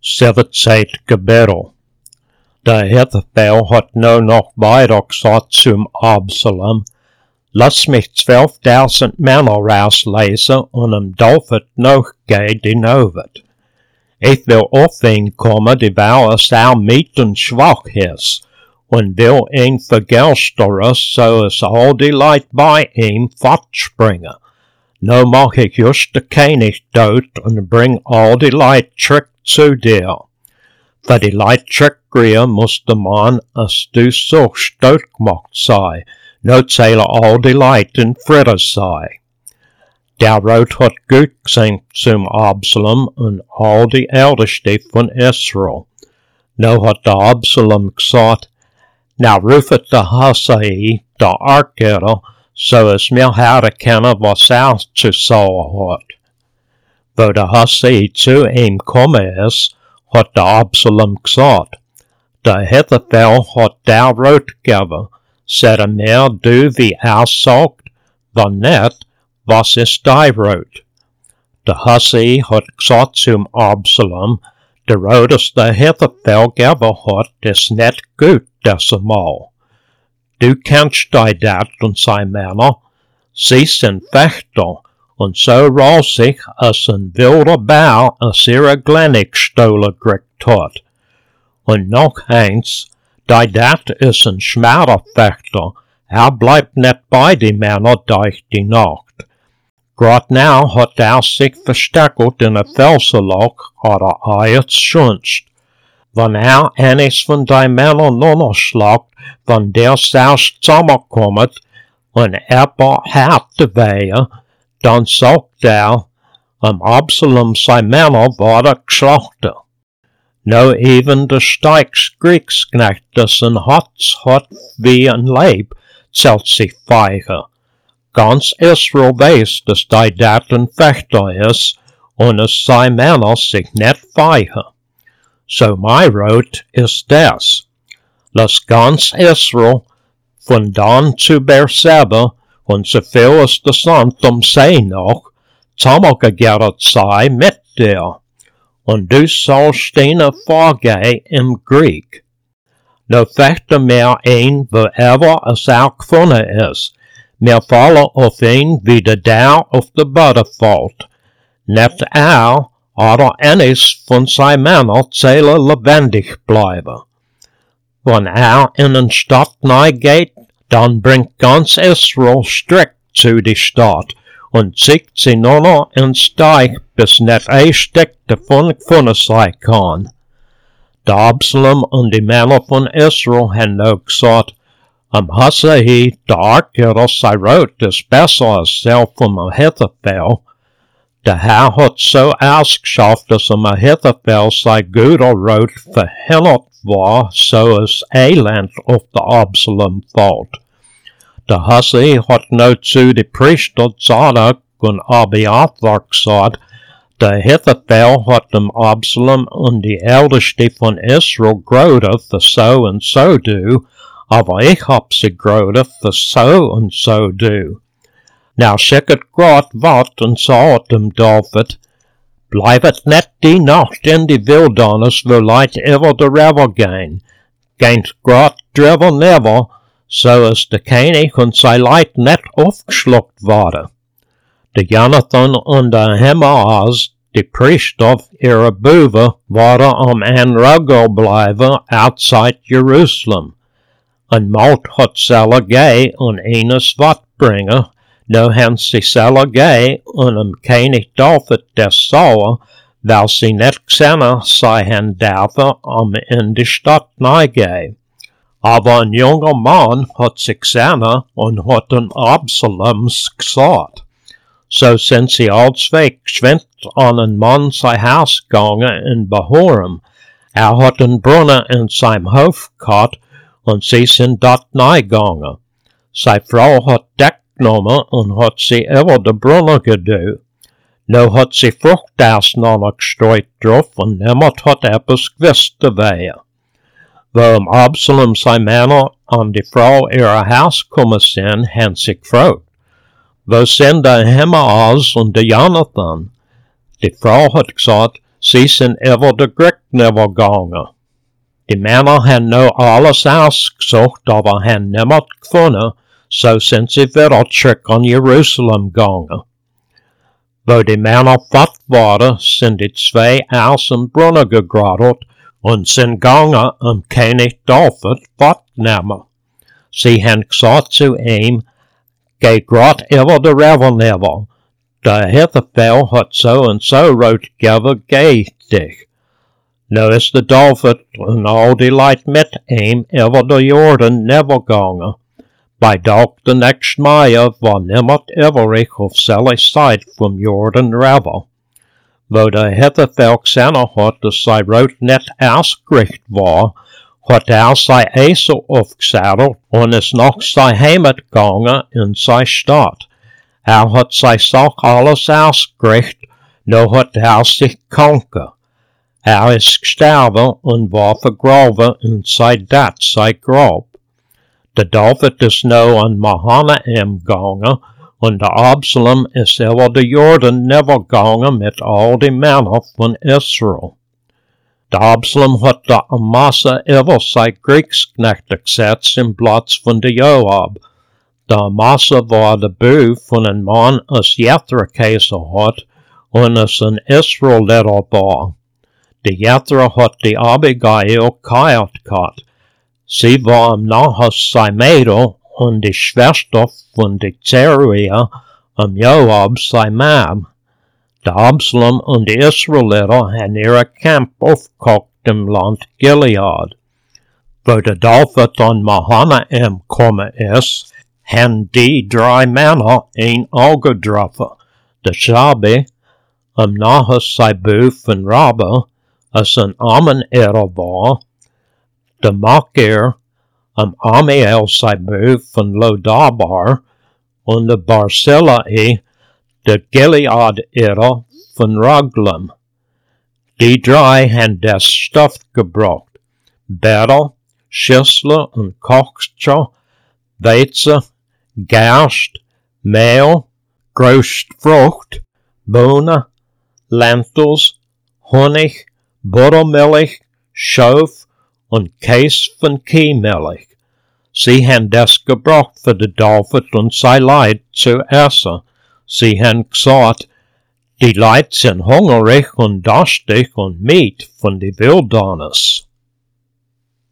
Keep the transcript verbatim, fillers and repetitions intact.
Seventzeit Kapitel. Da Ahithophel hat nu noch weiter gesagt zum Absalom: Lass mich zwölftausend Männer rauslesen und um David noch gehen, die Novet. Ich will auf ihn kommen, die weil es auch mit und schwach ist, und will ihn vergelsteren, so es all die Leute bei ihm fortspringen. Nu mach ich just den König tot und bring all die Leute zurück zu dir. Für die Leute zurückkriegen musste man, als du so stolz gemacht sei, nu zählen all die Leute in Frieden sei. Der Rot hat gut gesehen zum Absalom und all die Ältesten von Israel. Nu hat der Absalom gesagt: Na rufet der Hussai, der Arkerer, so es mir herkennen, was er zu sagen hat. Wo der Hussai zu ihm gekommen ist, hat der Absalom gesagt: Der Ahithophel hat der Rot gegeben. Sagt mir du, wie er sagt, wenn nicht, was ist dein Rot? Der Hussai hat gesagt zum Absalom: Der Rot, das der Ahithophel gegeben hat, ist nicht gut, das Mal. Du kennst dein Dat und seine Männer, sie sind Fechter, und so rasig, als ein wilder Bär aus ihrer Glennig gestohlen gekriegt hat. Und noch eins, dein Dat ist ein Schmerderfechter, er bleibt nicht bei den Männern durch die Nacht. Grad now hat er sich versteckt in ein Felsenloch oder Eiers schunst. Wenn er eines von deinen Männern niederschlägt, wenn der selbst zusammenkommt und er harte wehe, dann sagt er, am Absalom sein Männer waren geschlachtet. No even der Steigs Kriegsknecht, das ein Herz hat wie ein Leib, zählt sich feigen. Ganz Israel weiß, dass der Dat ein Fechter ist und es sein Männer sich nicht feigen. So mein Rot ist das: Lass ganz Israel von Dan zu Beersheba und so viel es der Sand um See noch zusammengegärtet sei mit dir, und du sollst ihnen vorgehen im Krieg. Nu fechte mir ein, woever es auch gefunden ist, mir falle auf ihn wie der Dauer auf der Boden fällt. Nicht er oder eines von seinen Männern zähle lebendig bleiben. Wenn er in den Stadt nahe geht, dann bringt ganz Israel strikt zu die Stadt und zieht sie nur noch ins Teich, bis nicht ein Stück davon gefunden sein kann. Der Absalom und die Männer von Israel haben auch gesagt: Am Hussai, der Arkerer, sei Rot ist besser als der vom Ahithophel. Der Herr hat so ausgeschafft, dass am Ahithophel sein guter Rot verhindert war, so es Elend auf der Absalom fällt. Der Hussai hat nu zu die Priester Zadok und Abiathar gesagt: Der Ahithophel hat dem Absalom und die Ältesten von Israel gerodet für so und so du, aber ich hab sie gerodet für so und so du. Now schicket grad wat und sagt dem David: Bleibet nicht die Nacht in die Wildnis, wo Leute über der River gehen. Geint grad drüber never, so es der König und sein Leid nicht aufgeschluckt worden. Der Jonathan und der Ahimaaz, die Priester, ihre Buben, waren am Enrogel bleiben, outside Jerusalem. Und Maut hat selber gehen und eines wat bringen, nu haben sie selber gehen und am König David das sauer, weil sie nicht gesehen sei han dürfen, um in die Stadt nahe gehen. Aber ein junger Mann hat sie gesehen und hat den Absaloms gesagt. So sind sie allzwei geschwind an einen Mann sein Haus gegangen in Bahurim. Er hat einen Brunnen in seinem Hof gehabt und sie sind dort nahe gegangen. Seine Frau hat Deck genommen und hat sie über den Brunnen gedu. Nu hat sie Frucht auseinander gestreut drauf und niemand hat etwas gewusst dabei. Wo am Absalom seine Männer an die Frau ihrer Haus gekommen sind, haben sie gefragt: Wo sind der Ahimaaz und der Jonathan? Die Frau hat gesagt: sie sind über de Gricknivel gegangen. Die Männer haben no alles ausgesucht, aber haben niemand gefunden, so sind sie wieder zurück an Jerusalem gegangen. Wo die Männer fort waren, sind die zwei aus dem Brunnen gegradet und sind gegangen, um König David fortzunehmen. Sie haben gesagt zu ihm, geh grad über de Rivernivel. Der Ahithophel hat so und so rot gegeben, geh dich. Nu is de David en al die Leute mit ihm über de Jordan Nivel gegangen. Bei dag de nächste Mai war niemand übrig auf selle Seite vom Jordan River. Wo der Ahithophel gesehen hat, dass sein Rot nicht ausgerichtet war, hat er sein Esel aufgesattelt und ist nach sein Heimat gegangen in seine Stadt. Er hat sein Sache alles ausgerichtet, nur hat er sich gekonken. Er ist gestorben und war vergraben in sein Dad, sein Grab. Der David ist nu an Mahanaim gegangen und der Absalom ist über den Jordan Nivel gegangen mit all die Männer von Israel. Der Absalom hat der Amasa über sein Kriegsknechte gesetzt im Platz von der Joab. Der Amasa war der Bub von einem Mann, als Jethro Käse hat und es ein Israeliter war. Der Jethro hat die Abigail geheirat gehabt. Sie war am Nahas sein Mädel und die Schwester von der Zeruia am Joab sein Mann. Der Absalom und die Israeliter haben ihre Camp aufgekocht im Land Gilead. Wo der David an Mahanaim gekommen ist, haben die drei Männer ein Auge getroffen. Der Shabi, am Nahas sein Bub von Rabba, als ein Ammoniter war, der Machir, am Amiel sein Bub von Lodabar, und der Barzillai, der Gileaditer von Raglam. Die drei haben das Stoff gebracht. Betel, Schüssel und Kochscher, Weizen, Gerst, Mehl, Grost Frucht, Bohnen, Lentils, Honig, Buttermilch, Schaf und Käse von Kiehmilch. Sie haben das gebracht für den David und sein Leid zu essen. Sie haben gesagt, die Leute sind hungrig und durstig und Meat von die Wildnis.